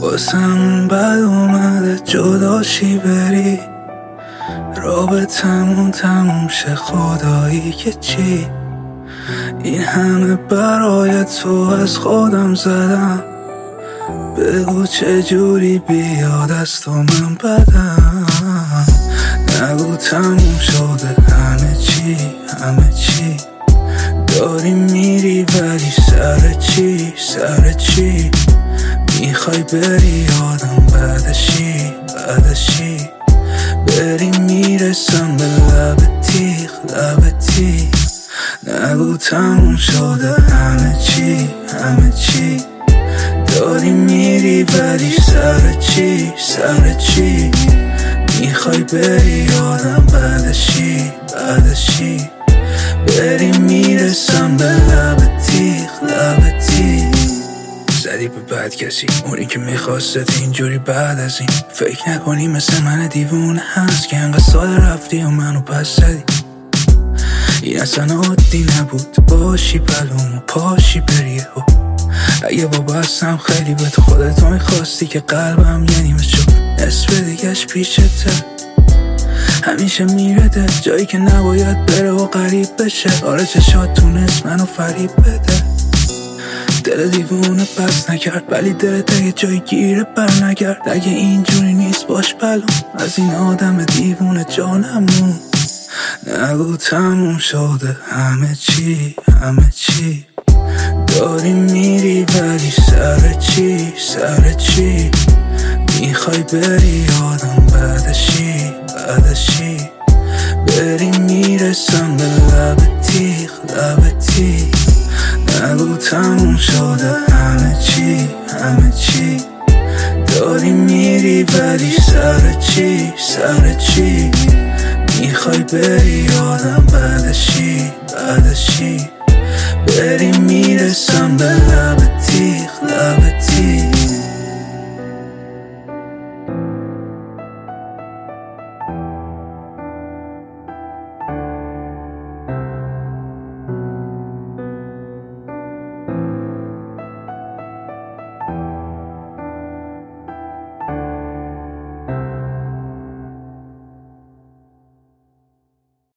واسمون بد اومده جداشی بری، رابطمون تموم شه خدایی که چی. این همه برای تو از خودم زدم، بگو چجوری بیاد از تو من بدم. نگو تموم شده همه چی همه چی، داری میری ولی سر چی سر چی. میخوای بری آدم بعدشی بعدشی، بری میرسم به لب تیغ لب تیغ. نگو تموم شده همه چی همه چی، داری میری ولی سر چی سر چی. میخوای بری آدم بعدشی بعدشی، بری میرسم به لب تیغ لب تیغ. زدی به بد کسی اونی که میخواستت اینجوری بعد از این. فکر نکنی مثل من دیوونه هست که انقدر ساده رفتی و منو پس زدی. این اصلا عادی نبود باشی پلوم و پاشی بریه. اگه با بستم خیلی به تو خودتو میخواستی که قلبم یه نیمه شد، نصف دیگهش پیشته همیشه میرده جایی که نباید بره و قریب بشه. آره چشات تونست منو فریب بده، دل دیوونه پس نکرد ولی دلت اگه جای گیره بر نگرد. اگه اینجوری نیست باش بلوم از این آدم دیوونه جانمون. نگو تموم شده همه چی همه چی، داری میری ولی سر چی سر چی. میخوای بری آدم بعدشی بعدشی، بری میرسم به لب تیغ لب تیغ. نگو تموم شده همه چی همه چی، داری میری ولی سر چی سر چی. میخوای بری آدم بعدشی